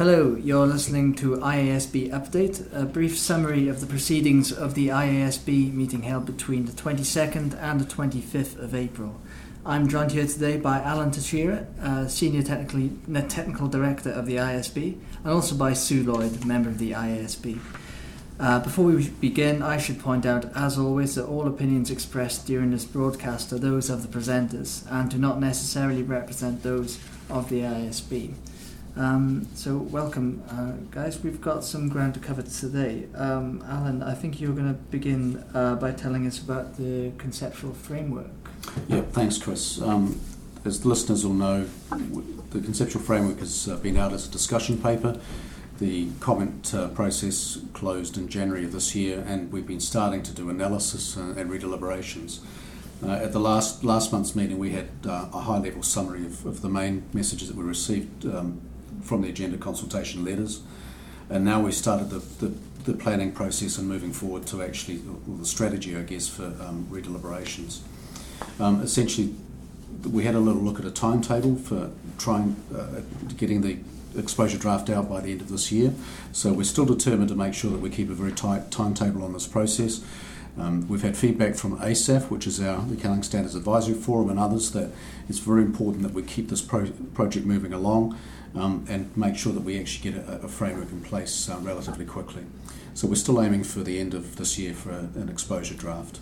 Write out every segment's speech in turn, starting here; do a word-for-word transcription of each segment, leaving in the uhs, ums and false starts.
Hello, you're listening to I A S B Update, a brief summary of the proceedings of the I A S B meeting held between the twenty-second and the twenty-fifth of April. I'm joined here today by Alan Teixeira, uh, Senior Technically, Technical Director of the I A S B, and also by Sue Lloyd, member of the I A S B. Uh, before we begin, I should point out, as always, that all opinions expressed during this broadcast are those of the presenters and do not necessarily represent those of the I A S B. Um, so welcome, uh, guys. We've got some ground to cover today. Um, Alan, I think you're going to begin uh, by telling us about the conceptual framework. Yeah, thanks, Chris. Um, as the listeners will know, the conceptual framework has uh, been out as a discussion paper. The comment uh, process closed in January of this year, and we've been starting to do analysis and, and redeliberations. Uh, at the last last month's meeting, we had uh, a high-level summary of, of the main messages that we received um, from the agenda consultation letters, and now we've started the, the, the planning process and moving forward to actually, well, the strategy, I guess, for um, redeliberations. Um, essentially, we had a little look at a timetable for trying uh, getting the exposure draft out by the end of this year, so we're still determined to make sure that we keep a very tight timetable on this process. Um, we've had feedback from A S A F, which is our Accounting Standards Advisory Forum, and others, that it's very important that we keep this pro- project moving along um, and make sure that we actually get a, a framework in place uh, relatively quickly. So we're still aiming for the end of this year for a, an exposure draft.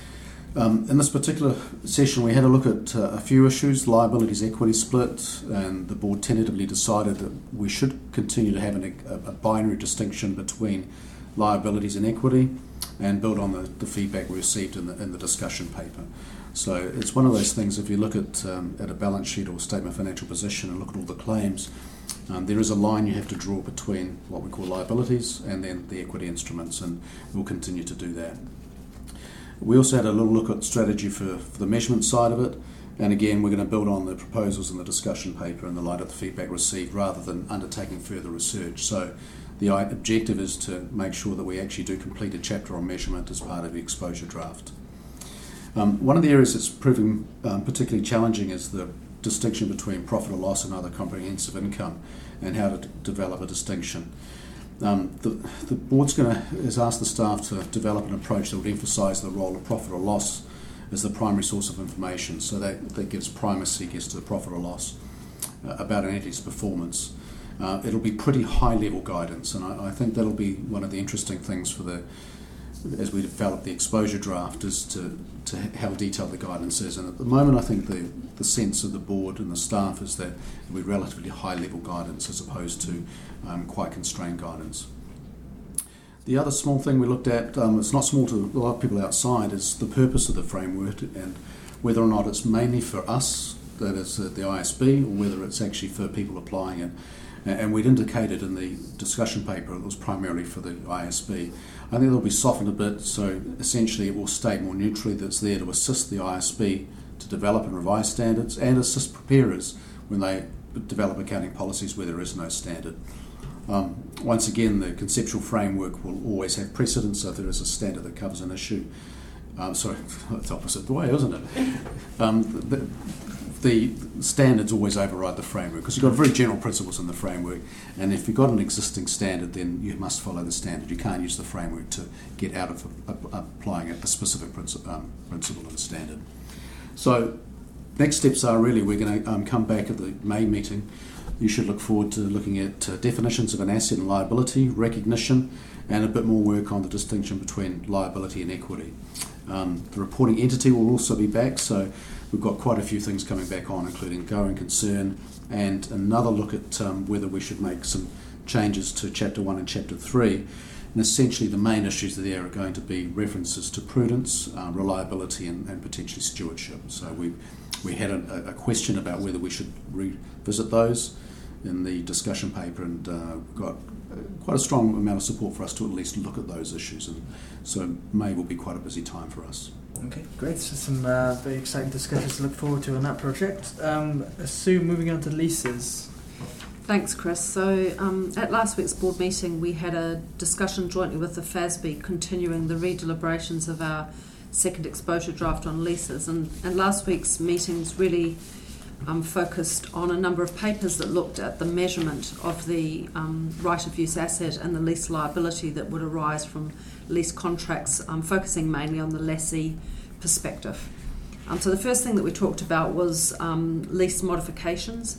Um, in this particular session, we had a look at uh, a few issues: liabilities, equity split, and the board tentatively decided that we should continue to have an, a, a binary distinction between liabilities and equity, and build on the, the feedback we received in the, in the discussion paper. So it's one of those things, if you look at um, at a balance sheet or statement of financial position and look at all the claims, um, there is a line you have to draw between what we call liabilities and then the equity instruments, and we'll continue to do that. We also had a little look at strategy for, for the measurement side of it, and again, we're going to build on the proposals in the discussion paper in the light of the feedback received rather than undertaking further research. So the objective is to make sure that we actually do complete a chapter on measurement as part of the exposure draft. Um, one of the areas that's proving um, particularly challenging is the distinction between profit or loss and other comprehensive income, and how to d- develop a distinction. Um, the, the board's going to has asked the staff to develop an approach that would emphasise the role of profit or loss as the primary source of information, so that, that gives primacy, I guess, to the profit or loss uh, about an entity's performance. Uh, it'll be pretty high-level guidance, and I, I think that'll be one of the interesting things for the as we develop the exposure draft, is to, to how detailed the guidance is. And at the moment, I think the, the sense of the board and the staff is that it'll be relatively high-level guidance as opposed to um, quite constrained guidance. The other small thing we looked at, um, it's not small to a lot of people outside, is the purpose of the framework and whether or not it's mainly for us, that is uh, the I A S B, or whether it's actually for people applying it. And we'd indicated in the discussion paper it was primarily for the I A S B. I think it'll be softened a bit, so essentially it will state more neutrally that it's there to assist the I A S B to develop and revise standards and assist preparers when they develop accounting policies where there is no standard. Um, once again, the conceptual framework will always have precedence, so if there is a standard that covers an issue. Um, sorry, it's opposite the way, isn't it? Um, the, the standards always override the framework, because you've got very general principles in the framework, and if you've got an existing standard, then you must follow the standard. You can't use the framework to get out of uh, applying a specific princi- um, principle of a standard. So next steps are really we're going to um, come back at the May meeting. You should look forward to looking at uh, definitions of an asset and liability, recognition, and a bit more work on the distinction between liability and equity. Um, the reporting entity will also be back, so we've got quite a few things coming back on, including going concern and another look at um, whether we should make some changes to Chapter one and Chapter three. And essentially the main issues there are going to be references to prudence, uh, reliability, and, and potentially stewardship. So we we had a, a question about whether we should revisit those in the discussion paper, and uh, we've got quite a strong amount of support for us to at least look at those issues, and so May will be quite a busy time for us. Okay, great. So some uh, very exciting discussions to look forward to on that project. Um, Sue, moving on to leases. Thanks, Chris. So um, at last week's board meeting, we had a discussion jointly with the F A S B continuing the redeliberations of our second exposure draft on leases, and, and last week's meetings really um, focused on a number of papers that looked at the measurement of the um, right-of-use asset and the lease liability that would arise from lease contracts, um, focusing mainly on the lessee perspective. Um, so the first thing that we talked about was um, lease modifications.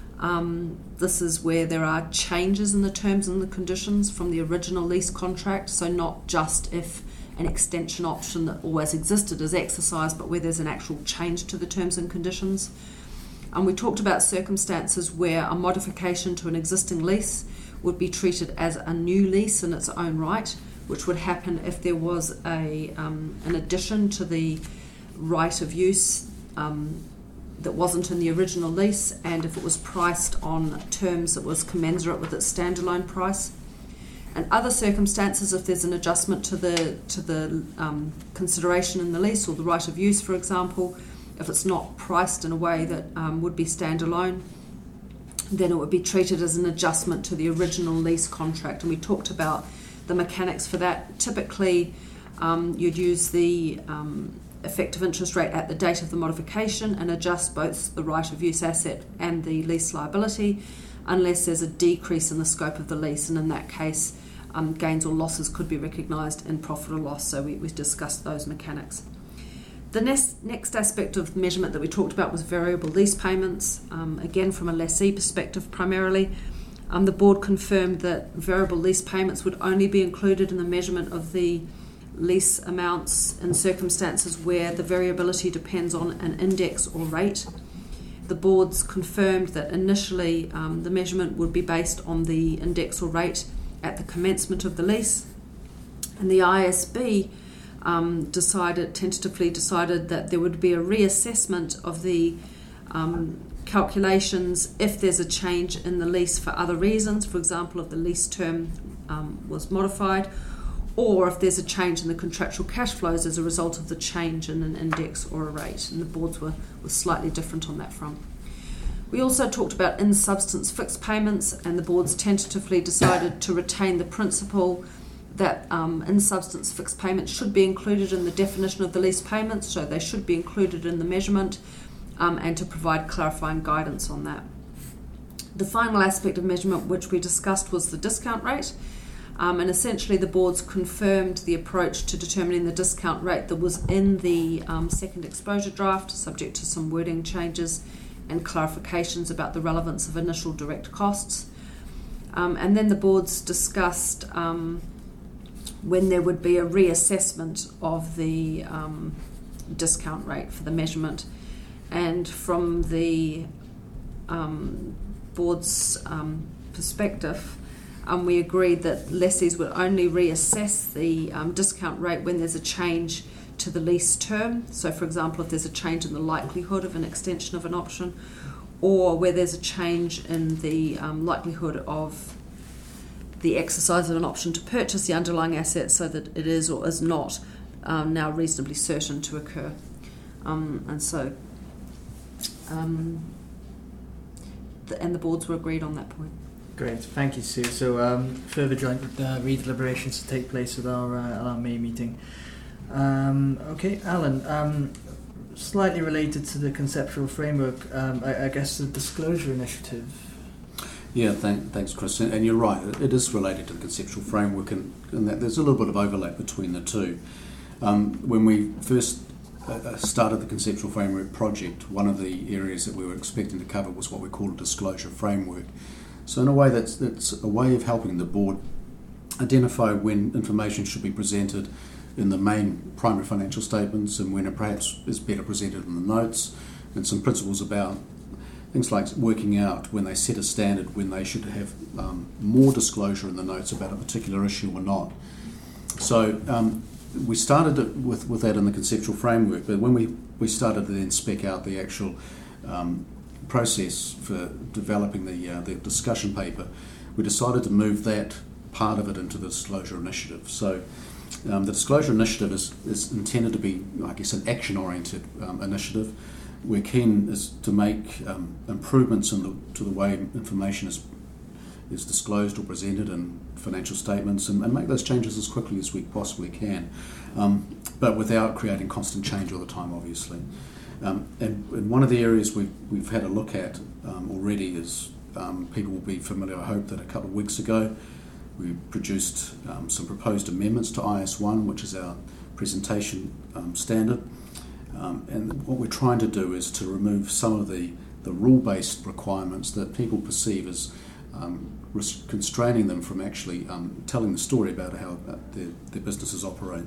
Um, this is where there are changes in the terms and the conditions from the original lease contract, so not just if an extension option that always existed is exercised, but where there's an actual change to the terms and conditions. And we talked about circumstances where a modification to an existing lease would be treated as a new lease in its own right, which would happen if there was a um, an addition to the right of use um, that wasn't in the original lease, and if it was priced on terms that was commensurate with its standalone price. And other circumstances, if there's an adjustment to the to the um, consideration in the lease or the right of use, for example, if it's not priced in a way that um, would be standalone, then it would be treated as an adjustment to the original lease contract. And we talked about the mechanics for that. Typically, um, you'd use the um, effective interest rate at the date of the modification and adjust both the right of use asset and the lease liability, unless there's a decrease in the scope of the lease, and in that case um, gains or losses could be recognised in profit or loss. So we, we discussed those mechanics. The next, next aspect of measurement that we talked about was variable lease payments, um, again from a lessee perspective primarily. Um, the board confirmed that variable lease payments would only be included in the measurement of the lease amounts in circumstances where the variability depends on an index or rate. The boards confirmed that initially um, the measurement would be based on the index or rate at the commencement of the lease, and the I A S B um, decided, tentatively decided that there would be a reassessment of the um, calculations if there's a change in the lease for other reasons, for example, if the lease term um, was modified, or if there's a change in the contractual cash flows as a result of the change in an index or a rate, and the boards were, were slightly different on that front. We also talked about in-substance fixed payments, and the boards tentatively decided to retain the principle that um, in-substance fixed payments should be included in the definition of the lease payments, so they should be included in the measurement, um, and to provide clarifying guidance on that. The final aspect of measurement which we discussed was the discount rate. Um, and essentially the boards confirmed the approach to determining the discount rate that was in the um, second exposure draft, subject to some wording changes and clarifications about the relevance of initial direct costs. Um, and then the boards discussed um, when there would be a reassessment of the um, discount rate for the measurement. And from the um, board's um, perspective, Um, we agreed that lessees would only reassess the um, discount rate when there's a change to the lease term. So, for example, if there's a change in the likelihood of an extension of an option, or where there's a change in the um, likelihood of the exercise of an option to purchase the underlying asset, so that it is or is not um, now reasonably certain to occur. Um, and so, um, the, and the boards were agreed on that point. Great, thank you, Sue. So um, further joint uh, redeliberations to take place at our, uh, our May meeting. Um, okay, Alan, um, slightly related to the conceptual framework, um, I, I guess the disclosure initiative. Yeah, thank, thanks, Chris. And you're right, it is related to the conceptual framework, and, and that there's a little bit of overlap between the two. Um, when we first uh, started the conceptual framework project, one of the areas that we were expecting to cover was what we call a disclosure framework. So in a way, that's that's a way of helping the board identify when information should be presented in the main primary financial statements and when it perhaps is better presented in the notes, and some principles about things like working out when they set a standard, when they should have um, more disclosure in the notes about a particular issue or not. So um, we started it with, with that in the conceptual framework, but when we, we started to then spec out the actual um, process for developing the uh, the discussion paper, we decided to move that part of it into the disclosure initiative. So um, the disclosure initiative is, is intended to be, I guess, an action-oriented um, initiative. We're keen is to make um, improvements in the, to the way information is is disclosed or presented in financial statements, and, and make those changes as quickly as we possibly can, um, but without creating constant change all the time, obviously. Um, and, and one of the areas we've, we've had a look at um, already is um, people will be familiar, I hope, that a couple of weeks ago we produced um, some proposed amendments to I S one, which is our presentation um, standard. Um, and what we're trying to do is to remove some of the, the rule-based requirements that people perceive as um, res- constraining them from actually um, telling the story about how uh, their, their businesses operate.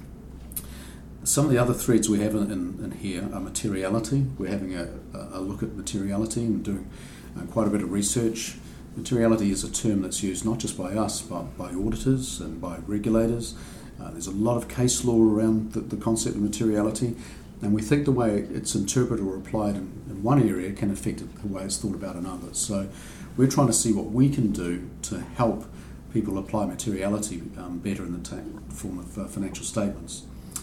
Some of the other threads we have in, in, in here are materiality. We're having a, a look at materiality and doing uh, quite a bit of research. Materiality is a term that's used not just by us, but by auditors and by regulators. Uh, there's a lot of case law around the, the concept of materiality, and we think the way it's interpreted or applied in, in one area can affect the way it's thought about in others. So we're trying to see what we can do to help people apply materiality um, better in the ta- form of uh, financial statements.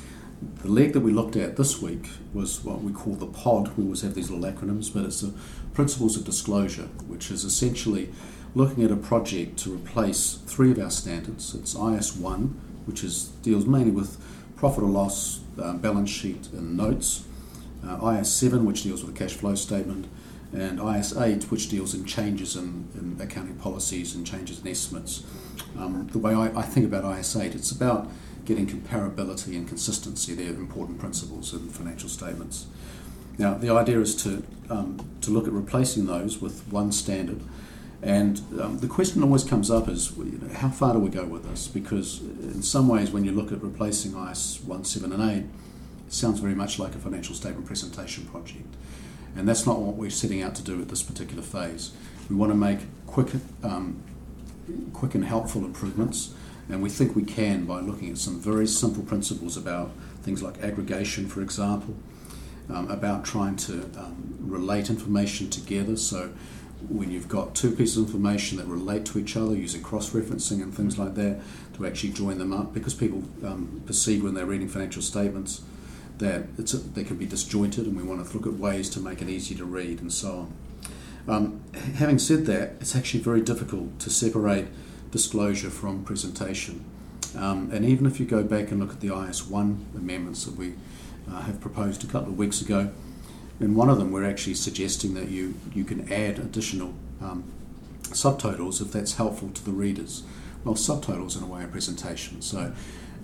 The leg that we looked at this week was what we call the POD. We always have these little acronyms, but it's the Principles of Disclosure, which is essentially looking at a project to replace three of our standards. It's I S one, which is deals mainly with profit or loss, uh, balance sheet and notes, uh, I S seven, which deals with a cash flow statement, and I S eight, which deals in changes in, in accounting policies and changes in estimates. Um, the way I, I think about I S eight, it's about getting comparability and consistency. They're important principles in financial statements. Now, the idea is to um, to look at replacing those with one standard. And um, the question always comes up is, you know, how far do we go with this? Because in some ways, when you look at replacing I S one, seven and eight, it sounds very much like a financial statement presentation project. And that's not what we're setting out to do at this particular phase. We want to make quick, um, quick and helpful improvements, and we think we can by looking at some very simple principles about things like aggregation, for example, um, about trying to um, relate information together. So when you've got two pieces of information that relate to each other using cross-referencing and things like that, to actually join them up, because people um, perceive when they're reading financial statements that it's a, they can be disjointed, and we want to look at ways to make it easy to read and so on. Um, having said that, it's actually very difficult to separate disclosure from presentation. Um, and even if you go back and look at the I S one amendments that we uh, have proposed a couple of weeks ago, in one of them we're actually suggesting that you, you can add additional um, subtotals if that's helpful to the readers. Well, subtotals in a way are presentation, so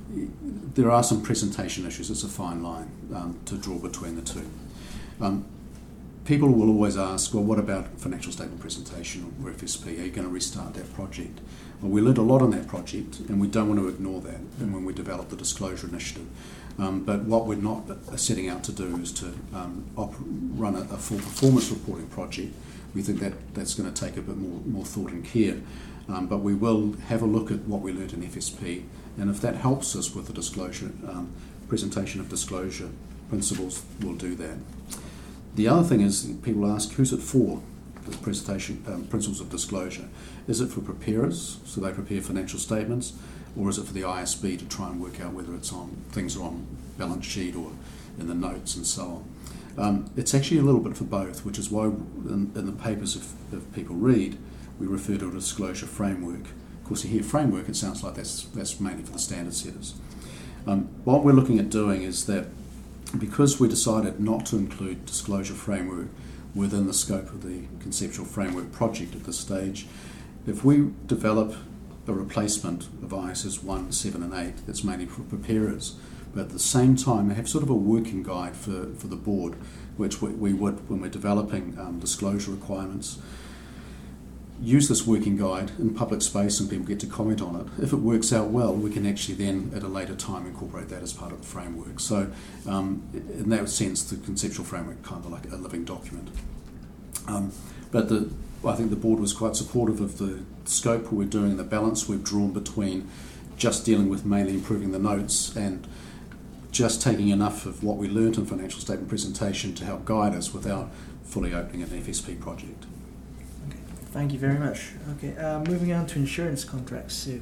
there are some presentation issues. It's a fine line um, to draw between the two. Um, people will always ask, well, what about financial statement presentation or F S P? Are you going to restart that project? Well, we learned a lot on that project, and we don't want to ignore that and when we develop the disclosure initiative. Um, but what we're not setting out to do is to um, op- run a, a full performance reporting project. We think that that's going to take a bit more, more thought and care. Um, but we will have a look at what we learned in F S P, and if that helps us with the disclosure, um, presentation of disclosure principles, we'll do that. The other thing is, people ask, who's it for, the presentation um, principles of disclosure? Is it for preparers, so they prepare financial statements, or is it for the I S B to try and work out whether it's on things are on balance sheet or in the notes and so on? Um, it's actually a little bit for both, which is why in, in the papers, if, if people read, we refer to a disclosure framework. Of course, you hear framework, it sounds like that's that's mainly for the standard setters. Um, what we're looking at doing is that because we decided not to include disclosure framework within the scope of the conceptual framework project at this stage, if we develop a replacement of I S S one, seven and eight that's mainly for preparers, but at the same time have sort of a working guide for, for the board, which we, we would, when we're developing um, disclosure requirements, use this working guide in public space and people get to comment on it. If it works out well, we can actually then at a later time incorporate that as part of the framework. So um, in that sense, the conceptual framework kind of like a living document. Um, but the, I think the board was quite supportive of the scope we're doing, the balance we've drawn between just dealing with mainly improving the notes and just taking enough of what we learnt in financial statement presentation to help guide us without fully opening an F S P project. Thank you very much. Okay, uh, moving on to insurance contracts, Sue.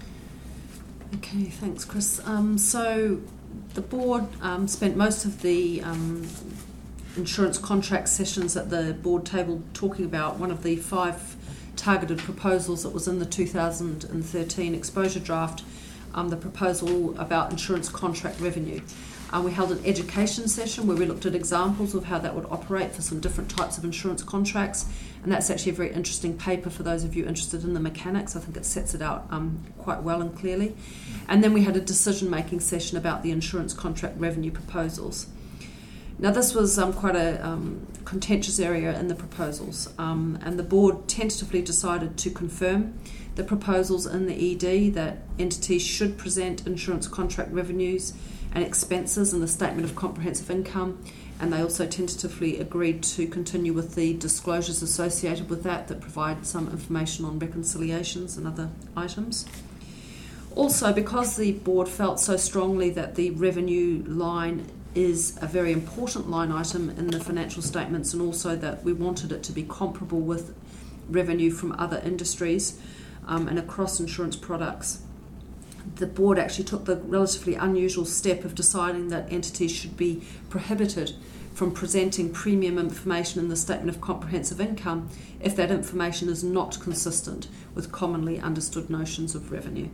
Okay, thanks, Chris. Um, so the board um, spent most of the um, insurance contract sessions at the board table talking about one of the five targeted proposals that was in the two thousand thirteen exposure draft, um, the proposal about insurance contract revenue. Uh, we held an education session where we looked at examples of how that would operate for some different types of insurance contracts, and that's actually a very interesting paper for those of you interested in the mechanics. I think it sets it out um, quite well and clearly. And then we had a decision-making session about the insurance contract revenue proposals. Now, this was um, quite a um, contentious area in the proposals, um, and the board tentatively decided to confirm the proposals in the E D that entities should present insurance contract revenues and expenses in the Statement of Comprehensive Income, and they also tentatively agreed to continue with the disclosures associated with that that provide some information on reconciliations and other items. Also, because the board felt so strongly that the revenue line is a very important line item in the financial statements, and also that we wanted it to be comparable with revenue from other industries um, and across insurance products, the board actually took the relatively unusual step of deciding that entities should be prohibited from presenting premium information in the Statement of Comprehensive Income if that information is not consistent with commonly understood notions of revenue.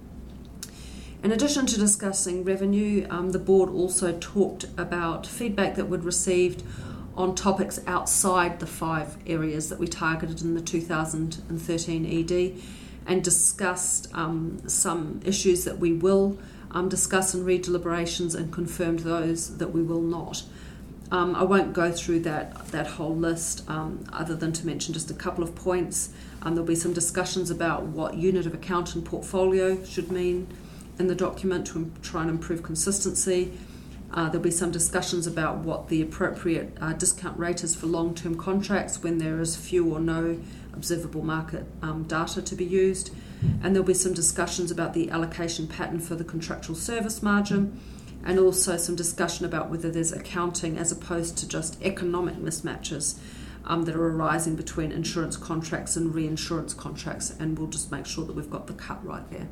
In addition to discussing revenue, um, the board also talked about feedback that we'd received on topics outside the five areas that we targeted in the two thousand thirteen E D, and discussed um, some issues that we will um, discuss in re-deliberations, and confirmed those that we will not. Um, I won't go through that, that whole list, um, other than to mention just a couple of points. Um, there'll be some discussions about what unit of account and portfolio should mean in the document to try and improve consistency. Uh, there'll be some discussions about what the appropriate uh, discount rate is for long-term contracts when there is few or no observable market um, data to be used. And there'll be some discussions about the allocation pattern for the contractual service margin, and also some discussion about whether there's accounting as opposed to just economic mismatches um, that are arising between insurance contracts and reinsurance contracts, and we'll just make sure that we've got the cut right there.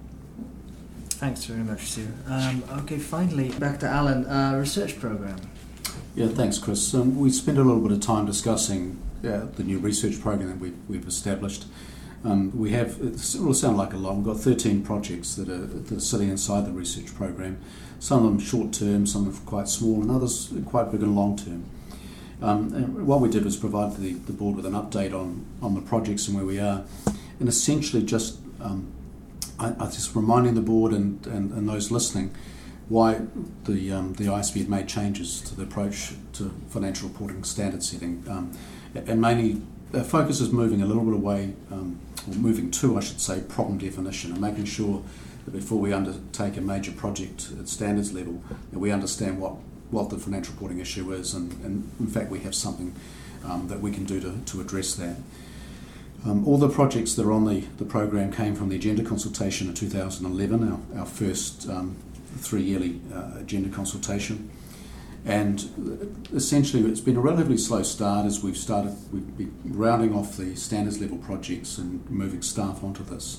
Thanks very much, Sue. Um, okay, finally, back to Alan, uh, research program. Yeah, thanks, Chris. Um, we spent a little bit of time discussing uh, the new research program that we've, we've established. Um, we have, it will sound like a lot, we've got thirteen projects that are, that are sitting inside the research program. Some of them short-term, some of them quite small, and others quite big and long-term. Um, and what we did was provide the, the board with an update on, on the projects and where we are, and essentially just um, I, I just reminding the board and, and, and those listening why the um, the I A S B had made changes to the approach to financial reporting standard setting, um, and mainly the focus is moving a little bit away, um, or moving to, I should say, problem definition, and making sure that before we undertake a major project at standards level, that we understand what, what the financial reporting issue is, and, and in fact we have something um, that we can do to, to address that. Um, all the projects that are on the, the program came from the agenda consultation in two thousand eleven, our, our first um, three-yearly uh, agenda consultation. And essentially it's been a relatively slow start as we've started, we've been rounding off the standards level projects and moving staff onto this.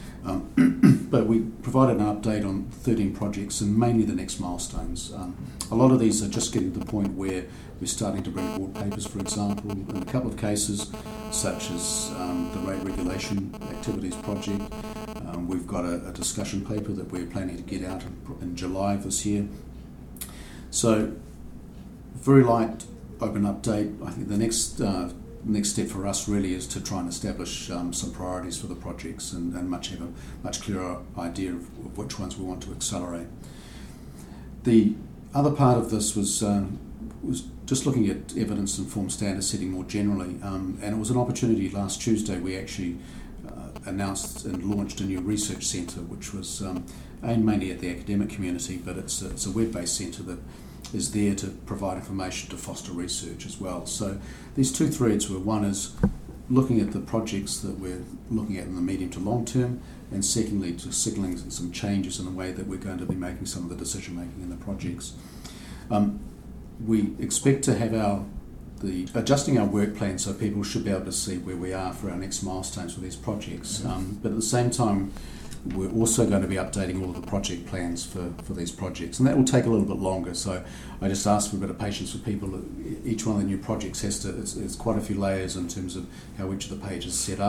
Um, but we provided an update on thirteen projects and mainly the next milestones. Um, a lot of these are just getting to the point where we're starting to bring board papers, for example, in a couple of cases, such as um, the rate regulation activities project. Um, we've got a, a discussion paper that we're planning to get out in, in July of this year. So, very light, open update. I think the next uh, next step for us really is to try and establish um, some priorities for the projects and, and much have a much clearer idea of, of which ones we want to accelerate. The other part of this was um, was just looking at evidence-informed standard setting more generally, um, and it was an opportunity. Last Tuesday we actually uh, announced and launched a new research centre, which was um, aimed mainly at the academic community, but it's a, it's a web-based centre that is there to provide information to foster research as well. So these two threads were, one is looking at the projects that we're looking at in the medium to long term, and secondly to signalling some changes in the way that we're going to be making some of the decision making in the projects. Um, we expect to have our the adjusting our work plan so people should be able to see where we are for our next milestones for these projects. Um, but at the same time, we're also going to be updating all of the project plans for, for these projects, and that will take a little bit longer. So I just ask for a bit of patience with people. Each one of the new projects has to, it's, it's quite a few layers in terms of how each of the pages is set up.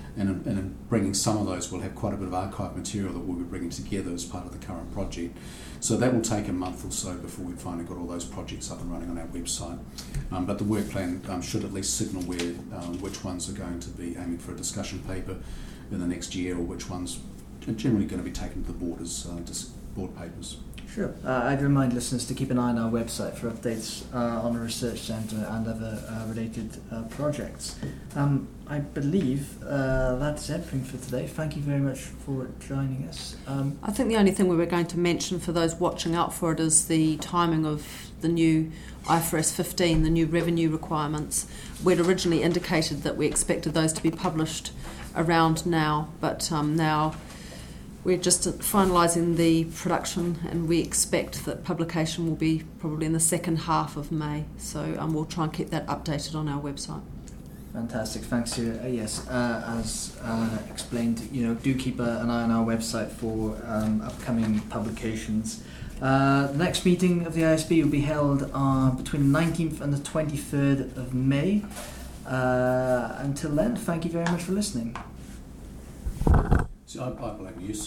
And in, and in bringing some of those, we'll have quite a bit of archive material that we'll be bringing together as part of the current project. So that will take a month or so before we've finally got all those projects up and running on our website. Um, but the work plan um, should at least signal where um, which ones are going to be aiming for a discussion paper in the next year, or which ones are generally going to be taken to the board as uh, dis- board papers. Sure. Uh, I'd remind listeners to keep an eye on our website for updates uh, on the research centre and other uh, related uh, projects. Um, I believe uh, that's everything for today. Thank you very much for joining us. Um, I think the only thing we were going to mention for those watching out for it is the timing of the new I F R S fifteen, the new revenue requirements. We'd originally indicated that we expected those to be published around now, but um, now we're just finalising the production, and we expect that publication will be probably in the second half of May. So um, we'll try and keep that updated on our website. Fantastic, thanks. Uh, yes, uh, as uh, explained, you know, do keep a, an eye on our website for um, upcoming publications. Uh, the next meeting of the I A S B will be held uh, between the nineteenth and the twenty-third of May. Uh, until then, thank you very much for listening. So I, I blame you, sir.